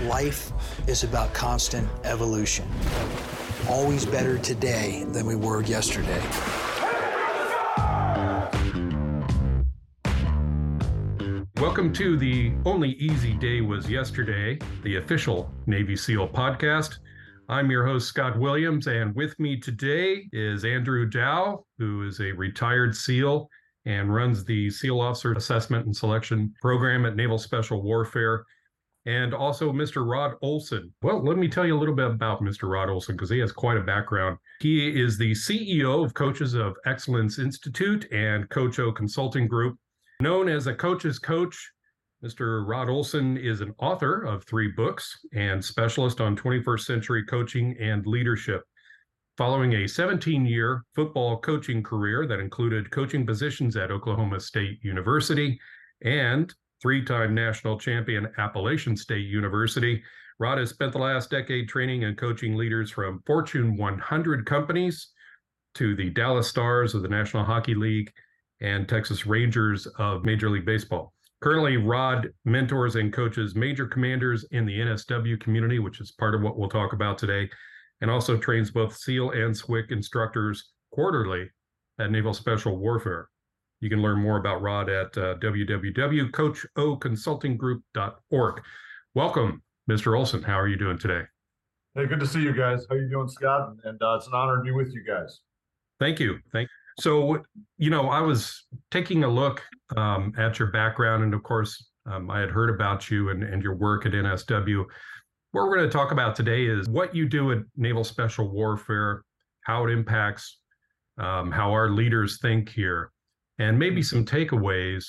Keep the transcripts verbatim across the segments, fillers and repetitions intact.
Life is about constant evolution. Always better today than we were yesterday. Welcome to the Only Easy Day Was Yesterday, the official Navy SEAL podcast. I'm your host, Scott Williams, and with me today is Andrew Dow, who is a retired SEAL and runs the SEAL Officer Assessment and Selection Program at Naval Special Warfare, and also Mister Rod Olson. Well, let me tell you a little bit about Mister Rod Olson, because he has quite a background. He is the C E O of Coaches of Excellence Institute and Coach O Consulting Group. Known as a coach's coach, Mister Rod Olson is an author of three books and specialist on twenty-first century coaching and leadership. Following a seventeen-year football coaching career that included coaching positions at Oklahoma State University and three-time national champion Appalachian State University, Rod has spent the last decade training and coaching leaders from Fortune one hundred companies to the Dallas Stars of the National Hockey League and Texas Rangers of Major League Baseball. Currently, Rod mentors and coaches major commanders in the N S W community, which is part of what we'll talk about today, and also trains both SEAL and S W C instructors quarterly at Naval Special Warfare. You can learn more about Rod at uh, w w w dot coach o consulting group dot org. Welcome, Mister Olson. How are you doing today? Hey, good to see you guys. How you doing, Scott? And uh, it's an honor to be with you guys. Thank you. Thank you. So, you know, I was taking a look um, at your background, and of course, um, I had heard about you and, and your work at N S W. What we're going to talk about today is what you do at Naval Special Warfare, how it impacts um, how our leaders think here, and maybe some takeaways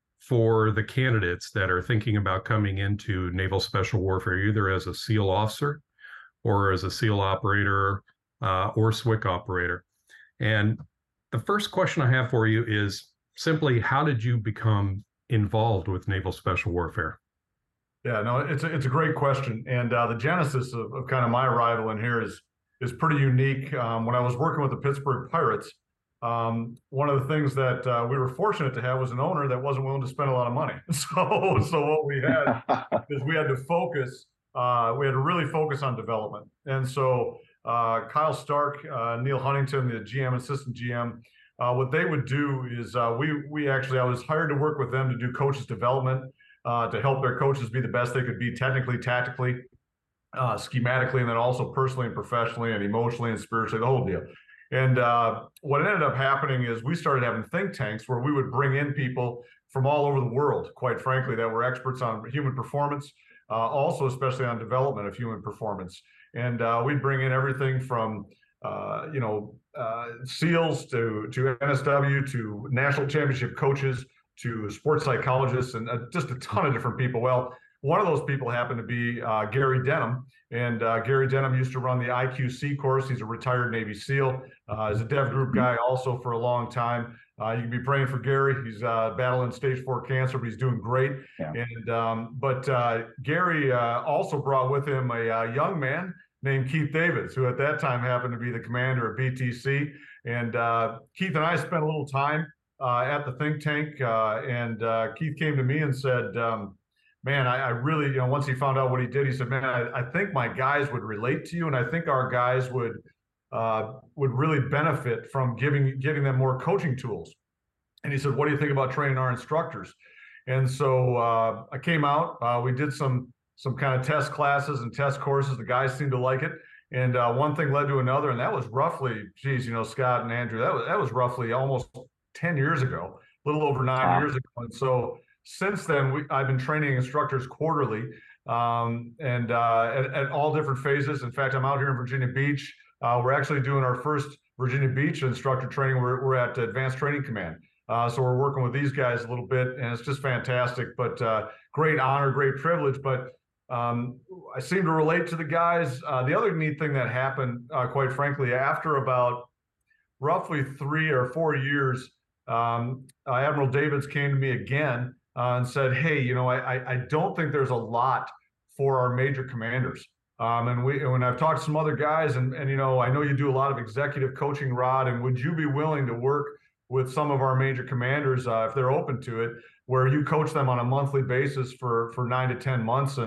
for the candidates that are thinking about coming into Naval Special Warfare, either as a SEAL officer or as a SEAL operator uh, or S W C operator. And the first question I have for you is simply, how did you become involved with Naval Special Warfare? Yeah, no, it's a, it's a great question. And uh, the genesis of, of kind of my arrival in here is is pretty unique. Um, when I was working with the Pittsburgh Pirates, um, one of the things that uh, we were fortunate to have was an owner that wasn't willing to spend a lot of money. So, so what we had is we had to focus, uh, we had to really focus on development. And so uh, Kyle Stark, uh, Neil Huntington, the G M, assistant G M, uh, what they would do is uh, we, we actually, I was hired to work with them to do coaches development, uh, to help their coaches be the best they could be technically, tactically, uh, schematically, and then also personally and professionally and emotionally and spiritually, the whole deal. And uh, what ended up happening is we started having think tanks where we would bring in people from all over the world, quite frankly, that were experts on human performance, uh, also especially on development of human performance. And uh, we'd bring in everything from, uh, you know, uh, SEALs to, to N S W to national championship coaches to sports psychologists and uh, just a ton of different people. Well, one of those people happened to be uh, Gary Denham. And uh, Gary Denham used to run the I Q C course. He's a retired Navy SEAL. Uh, he's a Dev Group guy also for a long time. Uh, you can be praying for Gary. He's uh, battling stage four cancer, but he's doing great. Yeah. And um, But uh, Gary uh, also brought with him a uh, young man named Keith Davids, who at that time happened to be the commander of B T C. And uh, Keith and I spent a little time uh, at the think tank. Uh, and uh, Keith came to me and said, um, man, I, I really, you know, once he found out what he did, he said, man, I, I think my guys would relate to you. And I think our guys would uh, would really benefit from giving giving them more coaching tools. And he said, what do you think about training our instructors? And so uh, I came out, uh, we did some some kind of test classes and test courses. The guys seemed to like it. And uh, one thing led to another. And that was roughly, geez, you know, Scott and Andrew, that was, that was roughly almost ten years ago, a little over nine wow. years ago. And so since then, we, I've been training instructors quarterly um, and uh, at, at all different phases. In fact, I'm out here in Virginia Beach. Uh, we're actually doing our first Virginia Beach instructor training. We're, we're at Advanced Training Command. Uh, so we're working with these guys a little bit, and it's just fantastic, but uh, great honor, great privilege. But um, I seem to relate to the guys. Uh, the other neat thing that happened, uh, quite frankly, after about roughly three or four years, um, uh, Admiral Davids came to me again Uh, and said, hey, you know, I, I don't think there's a lot for our major commanders. Um, and we, when I've talked to some other guys, and, and, you know, I know you do a lot of executive coaching, Rod, and would you be willing to work with some of our major commanders, uh, if they're open to it, where you coach them on a monthly basis for, for nine to ten months and,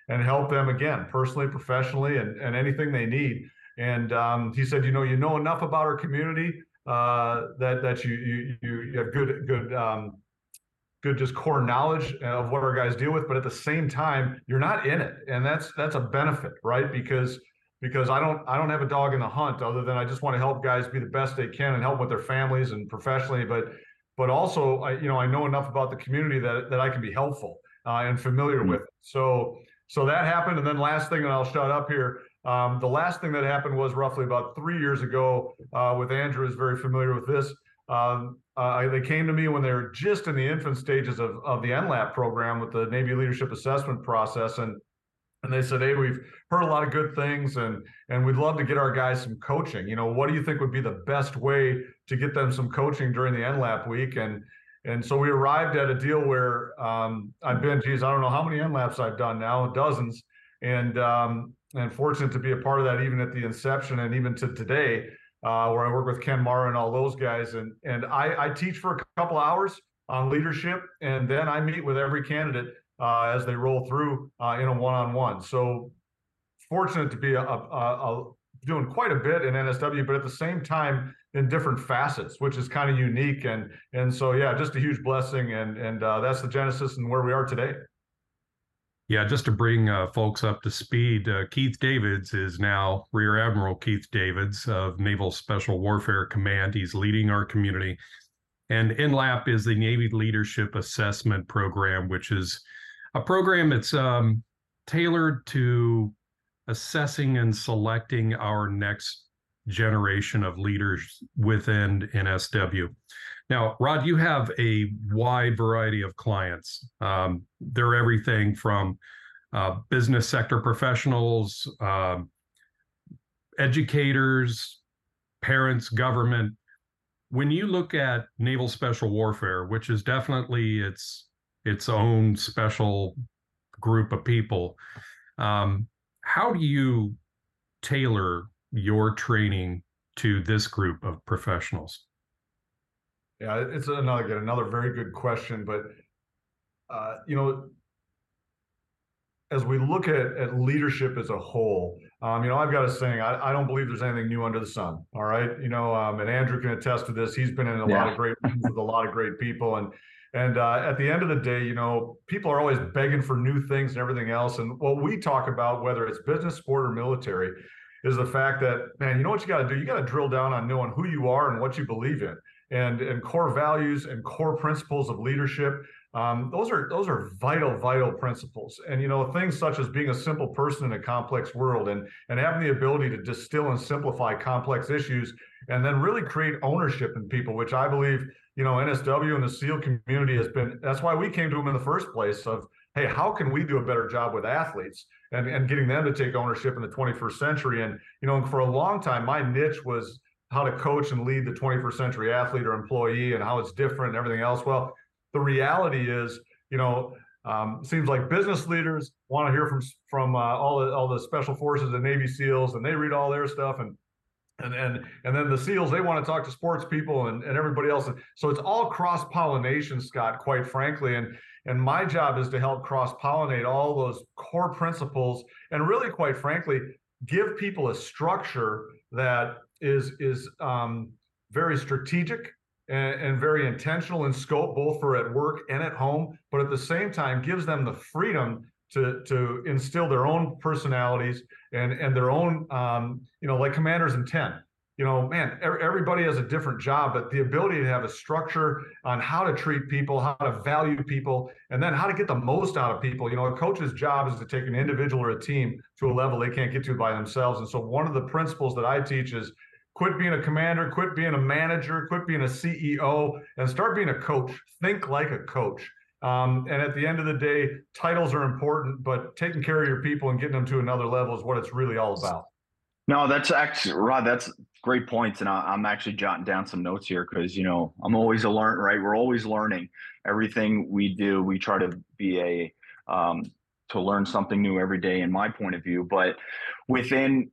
and help them again, personally, professionally, and, and anything they need. And um, he said, you know, you know enough about our community uh, that that you you you have good good um, good just core knowledge of what our guys deal with, but at the same time, you're not in it, and that's that's a benefit, right? Because because I don't I don't have a dog in the hunt other than I just want to help guys be the best they can and help with their families and professionally, but but also I you know I know enough about the community that that I can be helpful uh, and familiar mm-hmm. with it. So so that happened, and then last thing, and I'll shut up here. Um, the last thing that happened was roughly about three years ago uh, with Andrew is very familiar with this. Um, uh, they came to me when they were just in the infant stages of, of the N LAP program with the Navy Leadership Assessment process. And, and they said, hey, we've heard a lot of good things and, and we'd love to get our guys some coaching. You know, what do you think would be the best way to get them some coaching during the N LAP week? And And so we arrived at a deal where um, I've been, geez, I don't know how many N LAPs I've done now, dozens. And um, and fortunate to be a part of that even at the inception and even to today, uh, where I work with Ken Mara and all those guys. And and I, I teach for a couple hours on leadership, and then I meet with every candidate uh, as they roll through uh, in a one-on-one. So fortunate to be a, a, a, doing quite a bit in N S W, but at the same time in different facets, which is kind of unique. And and so, yeah, just a huge blessing. And, and uh, that's the genesis and where we are today. Yeah, just to bring uh, folks up to speed, uh, Keith Davids is now Rear Admiral Keith Davids of Naval Special Warfare Command. He's leading our community. And N LAP is the Navy Leadership Assessment Program, which is a program that's um, tailored to assessing and selecting our next generation of leaders within N S W. Now, Rod, you have a wide variety of clients. Um, they're everything from uh, business sector professionals, uh, educators, parents, government. When you look at Naval Special Warfare, which is definitely its its own special group of people, um, how do you tailor your training to this group of professionals? Yeah, it's another again, another very good question. But uh, you know, as we look at, at leadership as a whole, um, you know, I've got a saying: I, I don't believe there's anything new under the sun. All right, you know, um, and Andrew can attest to this. He's been in a yeah. lot of great rooms with a lot of great people, and and uh, at the end of the day, you know, people are always begging for new things and everything else. And what we talk about, whether it's business, sport, or military, is the fact that, man, you know what you got to do? You got to drill down on knowing who you are and what you believe in. And, and core values and core principles of leadership. Um, those are those are vital, vital principles. And, you know, things such as being a simple person in a complex world and, and having the ability to distill and simplify complex issues and then really create ownership in people, which I believe, you know, N S W and the SEAL community has been, that's why we came to them in the first place of, hey, how can we do a better job with athletes and, and getting them to take ownership in the twenty-first century? And, you know, for a long time, my niche was how to coach and lead the twenty-first century athlete or employee and how it's different and everything else. Well, the reality is, you know, um, it seems like business leaders want to hear from from uh, all the all the special forces and Navy SEALs, and they read all their stuff, and and and and then the SEALs, they want to talk to sports people and, and everybody else. So it's all cross-pollination, Scott, quite frankly. And and my job is to help cross-pollinate all those core principles and really, quite frankly, give people a structure that is is um, very strategic and, and very intentional in scope, both for at work and at home, but at the same time gives them the freedom to to instill their own personalities and and their own, um, you know, like commander's intent. You know, man, everybody has a different job, but the ability to have a structure on how to treat people, how to value people, and then how to get the most out of people. You know, a coach's job is to take an individual or a team to a level they can't get to by themselves. And so one of the principles that I teach is quit being a commander, quit being a manager, quit being a C E O, and start being a coach. Think like a coach. Um, and at the end of the day, titles are important, but taking care of your people and getting them to another level is what it's really all about. No, that's actually, Rod, that's great points. And I, I'm actually jotting down some notes here because, you know, I'm always a learn, right? We're always learning. Everything we do, we try to be a, um, to learn something new every day in my point of view. But within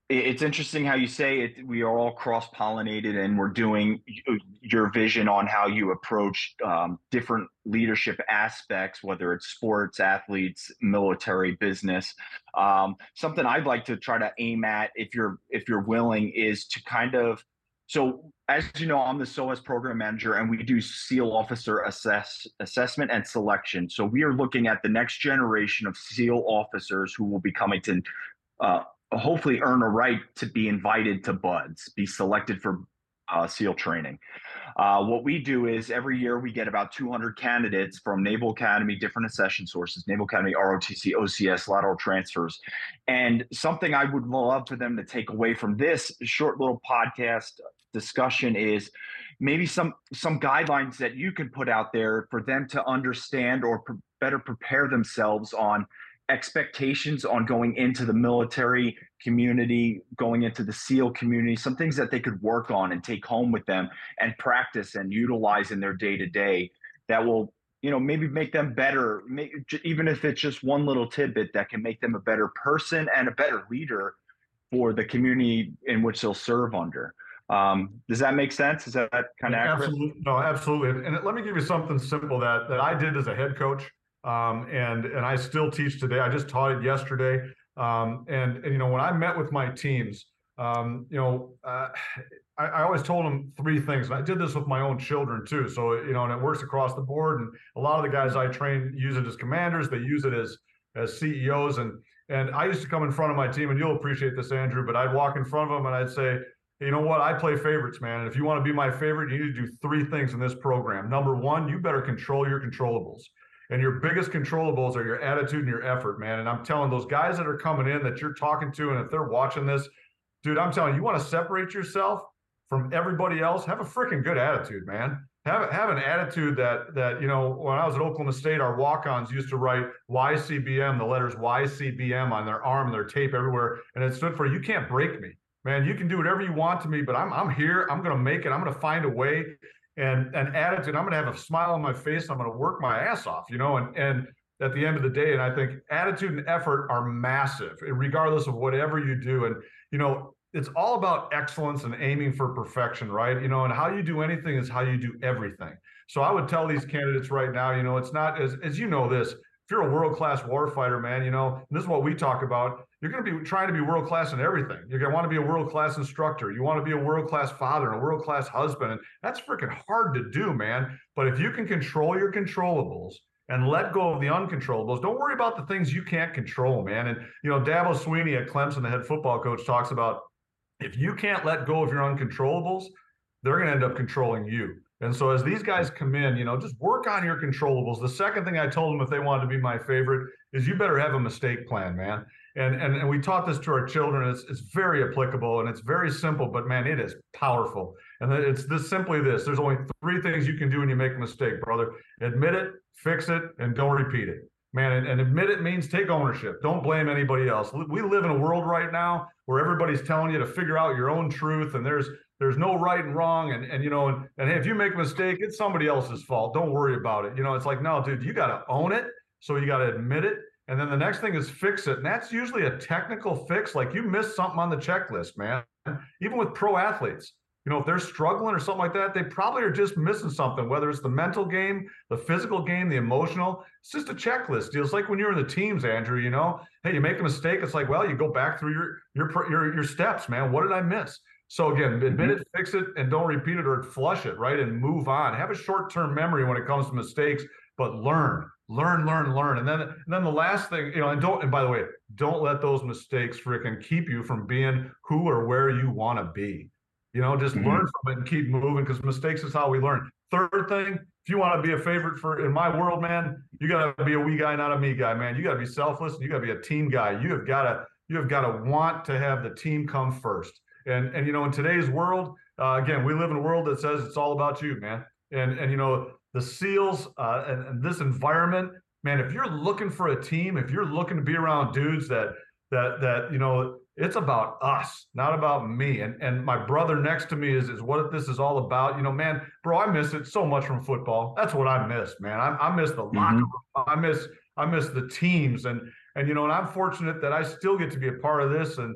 It's interesting how you say it. We are all cross-pollinated, and we're doing your vision on how you approach um, different leadership aspects, whether it's sports, athletes, military, business. Um, something I'd like to try to aim at, if you're if you're willing, is to kind of. So, as you know, I'm the S O A S program manager, and we do SEAL officer assess assessment and selection. So we are looking at the next generation of SEAL officers who will be coming to. Uh, hopefully earn a right to be invited to BUD/S, be selected for uh, SEAL training. Uh, what we do is every year we get about two hundred candidates from Naval Academy, different accession sources, Naval Academy, R O T C, O C S, lateral transfers. And something I would love for them to take away from this short little podcast discussion is maybe some some guidelines that you can put out there for them to understand or pre- better prepare themselves on expectations on going into the military community, going into the SEAL community, some things that they could work on and take home with them and practice and utilize in their day to day that will, you know, maybe make them better, make, even if it's just one little tidbit that can make them a better person and a better leader for the community in which they'll serve under. Um, does that make sense? Is that kind of accurate? Absolutely. No, absolutely. And let me give you something simple that, that I did as a head coach. Um, and, and I still teach today. I just taught it yesterday. Um, and, and, you know, when I met with my teams, um, you know, uh, I, I always told them three things. And I did this with my own children too. So, you know, and it works across the board. And a lot of the guys I train use it as commanders. They use it as, as C E Os. And, and I used to come in front of my team, and you'll appreciate this, Andrew, but I'd walk in front of them and I'd say, you know what? I play favorites, man. And if you want to be my favorite, you need to do three things in this program. Number one, you better control your controllables. And your biggest controllables are your attitude and your effort, man. And I'm telling those guys that are coming in that you're talking to, and if they're watching this, dude, I'm telling you, you want to separate yourself from everybody else, have a freaking good attitude, man. Have, have an attitude that, that, you know, when I was at Oklahoma State, our walk-ons used to write Y C B M, the letters Y C B M on their arm and their tape everywhere. And it stood for, you can't break me, man. You can do whatever you want to me, but I'm, I'm here. I'm going to make it. I'm going to find a way. And an attitude, I'm going to have a smile on my face. I'm going to work my ass off, you know, and, and at the end of the day, and I think attitude and effort are massive, regardless of whatever you do. And, you know, it's all about excellence and aiming for perfection, right? You know, and how you do anything is how you do everything. So I would tell these candidates right now, you know, it's not as, as you know this, if you're a world-class warfighter, man, you know, and this is what we talk about, you're going to be trying to be world-class in everything. You're going to want to be a world-class instructor. You want to be a world-class father and a world-class husband. And that's freaking hard to do, man. But if you can control your controllables and let go of the uncontrollables, don't worry about the things you can't control, man. And, you know, Dabo Swinney at Clemson, the head football coach, talks about if you can't let go of your uncontrollables, they're going to end up controlling you. And so as these guys come in, you know, just work on your controllables. The second thing I told them if they wanted to be my favorite is you better have a mistake plan, man. And and, and we taught this to our children. It's, it's very applicable and it's very simple, but man, it is powerful. And it's this simply this. There's only three things you can do when you make a mistake, brother. Admit it, fix it, and don't repeat it. Man, and, and admit it means take ownership. Don't blame anybody else. We live in a world right now where everybody's telling you to figure out your own truth, and there's there's no right and wrong. And, and you know, and, and hey, if you make a mistake, it's somebody else's fault. Don't worry about it. You know, it's like, no, dude, you got to own it. So you got to admit it. And then the next thing is fix it. And that's usually a technical fix. Like you missed something on the checklist, man. Even with pro athletes, you know, if they're struggling or something like that, they probably are just missing something, whether it's the mental game, the physical game, the emotional. It's just a checklist. It's like when you're in the teams, Andrew, you know, hey, you make a mistake. It's like, well, you go back through your your your, your steps, man. What did I miss? So again, admit it, fix it, and don't repeat it or flush it, right? And move on. Have a short-term memory when it comes to mistakes, but learn, learn, learn, learn. And then, and then the last thing, you know, and don't, and by the way, don't let those mistakes freaking keep you from being who or where you want to be. You know, just mm-hmm. learn from it and keep moving, because mistakes is how we learn. Third thing, if you want to be a favorite for in my world, man, you got to be a we guy, not a me guy, man. You got to be selfless. And you got to be a team guy. You have got to, you have got to want to have the team come first. And, and, you know, in today's world, uh, again, we live in a world that says it's all about you, man. And, and, you know, the SEALs uh, and, and this environment, man, if you're looking for a team, if you're looking to be around dudes that, that, that, you know, it's about us, not about me. And, and my brother next to me is, is what this is all about. You know, man, bro, I miss it so much from football. That's what I miss, man. I, I miss the locker room. Mm-hmm. I miss, I miss the teams. And, and, you know, and I'm fortunate that I still get to be a part of this. And,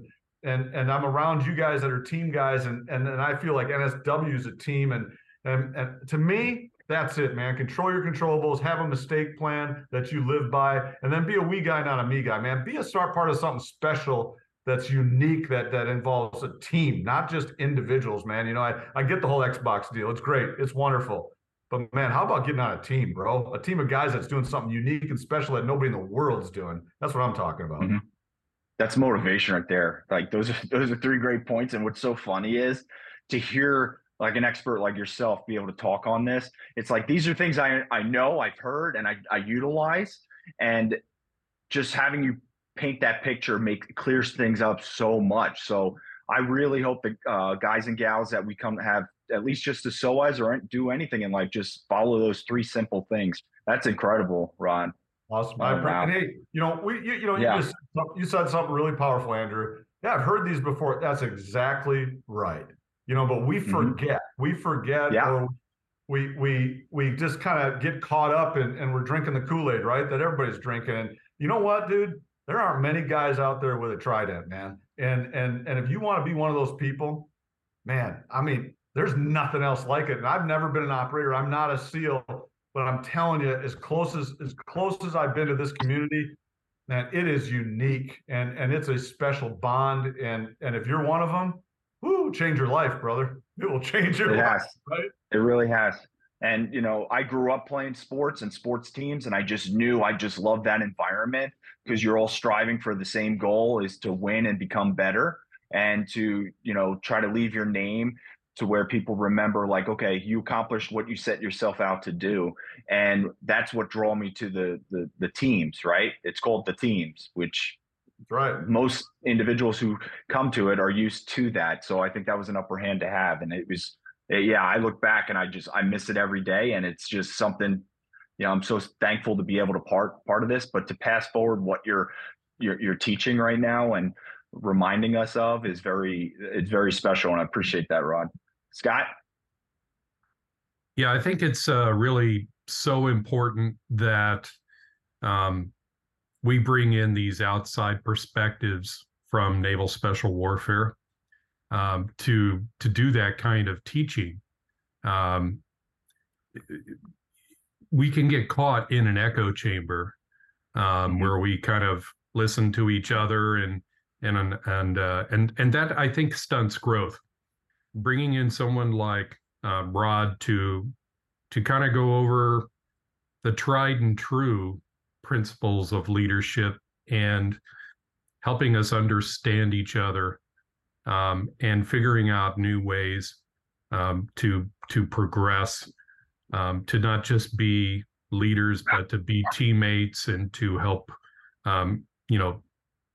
and and I'm around you guys that are team guys, and and and I feel like N S W is a team, and and and to me, that's it, man. Control your controllables, have a mistake plan that you live by, and then be a we guy, not a me guy, man. Be a start part of something special that's unique, that that involves a team, not just individuals, man. You know, I, I get the whole Xbox deal. It's great. It's wonderful. But man, how about getting on a team, bro? A team of guys that's doing something unique and special that nobody in the world's doing. That's what I'm talking about. Mm-hmm. That's motivation right there. Like those are those are three great points. And what's so funny is to hear like an expert like yourself be able to talk on this. It's like, these are things I, I know, I've heard, and I, I utilize, and just having you paint that picture make clears things up so much. So I really hope that uh, guys and gals that we come to have, at least just to S O As or do anything in life, just follow those three simple things. That's incredible, Ron. Awesome. Oh, wow. And hey, you know, we, you, you know, yeah. you, just, you said something really powerful, Andrew. Yeah, I've heard these before. That's exactly right. You know, but we forget, mm-hmm. we forget, yeah. or we, we, we just kind of get caught up and, and we're drinking the Kool-Aid, right? That everybody's drinking. And you know what, dude? There aren't many guys out there with a trident, man. And, and, and if you want to be one of those people, man, I mean, there's nothing else like it. And I've never been an operator. I'm not a SEAL, but I'm telling you, as close as, as close as I've been to this community, man, it is unique, and, and it's a special bond. And, and if you're one of them, whoo, change your life, brother. It will change your it life, has. right? It really has. And, you know, I grew up playing sports and sports teams, and I just knew I just loved that environment, because you're all striving for the same goal, is to win and become better, and to, you know, try to leave your name to where people remember, like, okay, you accomplished what you set yourself out to do. And that's what drew me to the, the, the teams, right? It's called the teams, which right. most individuals who come to it are used to that. So I think that was an upper hand to have. And it was, yeah, I look back and I just, I miss it every day. And it's just something, you know, I'm so thankful to be able to part, part of this, but to pass forward what you're, you're, you're teaching right now and reminding us of is very, it's very special. And I appreciate that, Rod. Scott? Yeah, I think it's uh, really so important that um, we bring in these outside perspectives from Naval Special Warfare um, to to do that kind of teaching. Um, we can get caught in an echo chamber um, mm-hmm. where we kind of listen to each other, and and and uh, and and that, I think, stunts growth. Bringing in someone like uh, Rod to to kind of go over the tried and true principles of leadership and helping us understand each other um, and figuring out new ways um, to to progress, um, to not just be leaders, but to be teammates and to help, um, you know,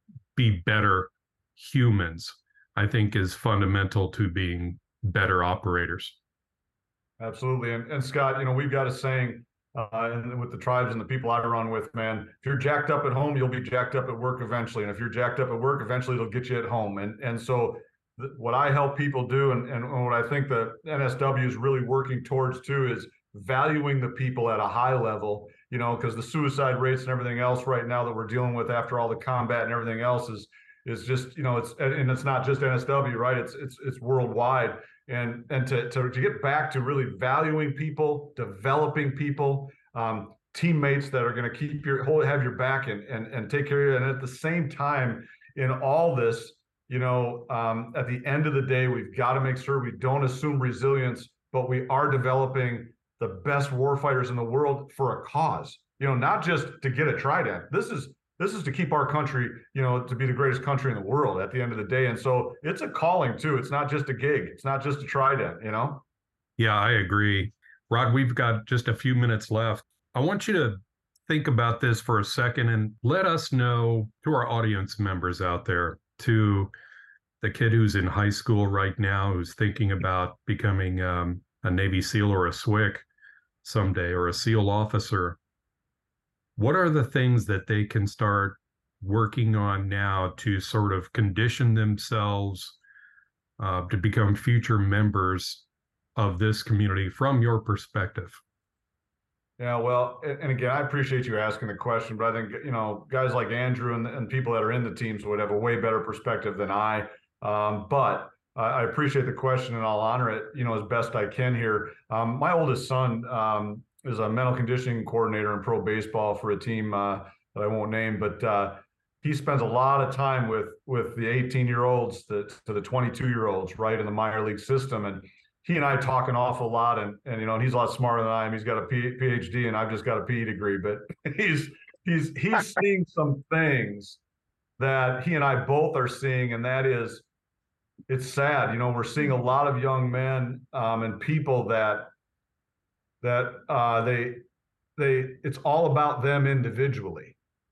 be better humans, I think is fundamental to being better operators. Absolutely. And, and Scott, you know, we've got a saying uh, and with the tribes and the people I run with, man, if you're jacked up at home, you'll be jacked up at work eventually. And if you're jacked up at work, eventually it'll get you at home. And, and so th- what I help people do, and, and what I think the N S W is really working towards too, is valuing the people at a high level, you know, because the suicide rates and everything else right now that we're dealing with after all the combat and everything else is, is just, you know, it's, and it's not just N S W, right? It's, it's, it's worldwide. And, and to, to, to get back to really valuing people, developing people, um, teammates that are going to keep your whole, have your back and, and, and take care of you. And at the same time, in all this, you know, um, at the end of the day, we've got to make sure we don't assume resilience, but we are developing the best warfighters in the world for a cause, you know, not just to get a trident. This is, This is to keep our country, you know, to be the greatest country in the world at the end of the day. And so it's a calling too. It's not just a gig. It's not just a trident, you know? Yeah, I agree. Rod, we've got just a few minutes left. I want you to think about this for a second and let us know, to our audience members out there, to the kid who's in high school right now, who's thinking about becoming um, a Navy SEAL or a S W C someday, or a SEAL officer. What are the things that they can start working on now to sort of condition themselves uh, to become future members of this community from your perspective? Yeah, well, and again, I appreciate you asking the question, but I think, you know, guys like Andrew and, and people that are in the teams would have a way better perspective than I. Um, but I appreciate the question, and I'll honor it, you know, as best I can here. Um, my oldest son um, is a mental conditioning coordinator in pro baseball for a team uh, that I won't name, but uh, he spends a lot of time with with the eighteen-year-olds to, to the twenty-two-year-olds, right, in the minor league system. And he and I talk an awful lot, and and you know, and he's a lot smarter than I am. He's got a P- PhD, and I've just got a P E degree, but he's he's he's seeing some things that he and I both are seeing, and that is, it's sad. You know, we're seeing a lot of young men um, and people that that uh, they they it's all about them individually,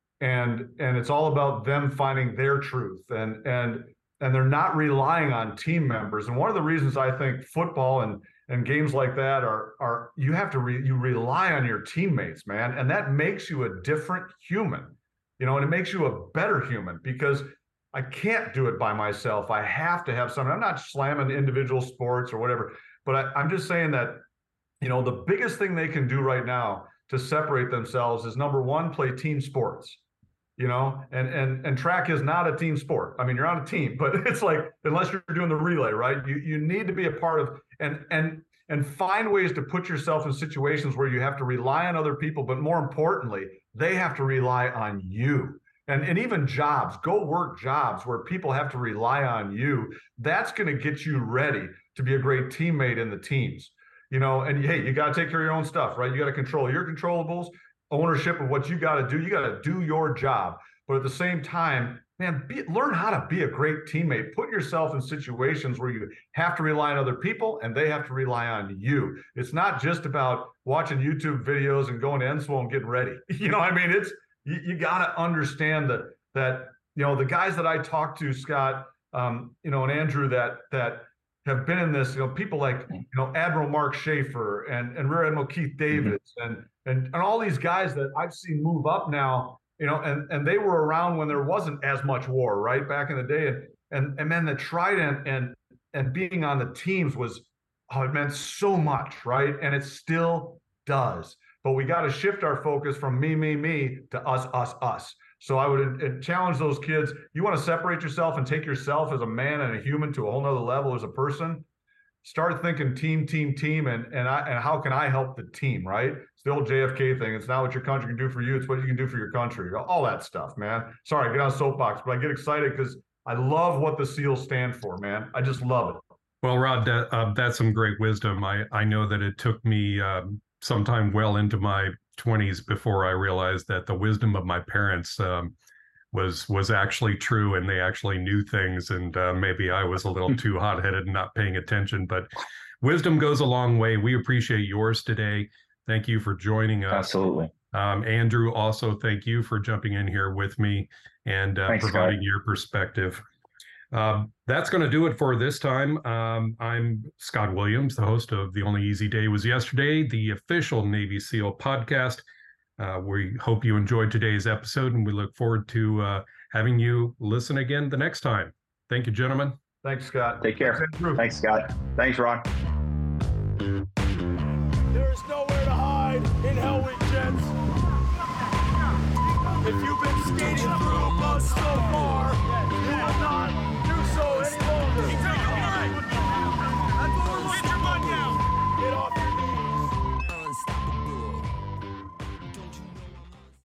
and and it's all about them finding their truth, and and and they're not relying on team members. And one of the reasons I think football and and games like that are are you have to re, you rely on your teammates, man, and that makes you a different human, you know, and it makes you a better human, because I can't do it by myself. I have to have someone. I'm not slamming individual sports or whatever, but I, I'm just saying that, you know, the biggest thing they can do right now to separate themselves is, number one, play team sports, you know, and and and track is not a team sport. I mean, you're on a team, but it's like, unless you're doing the relay, right? You you need to be a part of, and and and find ways to put yourself in situations where you have to rely on other people, but more importantly, they have to rely on you. And, and even jobs, go work jobs where people have to rely on you. That's going to get you ready to be a great teammate in the teams, you know, and hey, you got to take care of your own stuff, right? You got to control your controllables, ownership of what you got to do. You got to do your job. But at the same time, man, be, learn how to be a great teammate. Put yourself in situations where you have to rely on other people and they have to rely on you. It's not just about watching YouTube videos and going to Enswell and getting ready. You know what I mean? It's, You, you got to understand that, that, you know, the guys that I talk to, Scott, um, you know, and Andrew, that, that have been in this, you know, people like, you know, Admiral Mark Schaefer and, and Rear Admiral Keith Davids, mm-hmm. and, and, and all these guys that I've seen move up now, you know, and, and they were around when there wasn't as much war, right, back in the day. And, and, and then the trident and, and being on the teams was, oh, it meant so much, right? And it still does. But we got to shift our focus from me, me, me to us, us, us. So I would uh, challenge those kids. You want to separate yourself and take yourself as a man and a human to a whole nother level as a person. Start thinking team, team, team, and and I, and how can I help the team, right? It's the old J F K thing. It's not what your country can do for you. It's what you can do for your country. All that stuff, man. Sorry, I get on a soapbox, but I get excited because I love what the SEALs stand for, man. I just love it. Well, Rod, that, uh, that's some great wisdom. I, I know that it took me um, sometime well into my twenties before I realized that the wisdom of my parents um, was was actually true, and they actually knew things, and uh, maybe I was a little too hot-headed and not paying attention, but wisdom goes a long way. We appreciate yours today. Thank you for joining us. Absolutely. Um, Andrew, also thank you for jumping in here with me and uh, Thanks, providing Scott. Your perspective. Um, that's going to do it for this time. Um, I'm Scott Williams, the host of The Only Easy Day Was Yesterday, the official Navy SEAL podcast. Uh, we hope you enjoyed today's episode, and we look forward to uh, having you listen again the next time. Thank you, gentlemen. Thanks, Scott. Take care. Thanks, Thanks Scott. Thanks, Ron. There is nowhere to hide in Hell Week, gents. If you've been skating through the mud so far,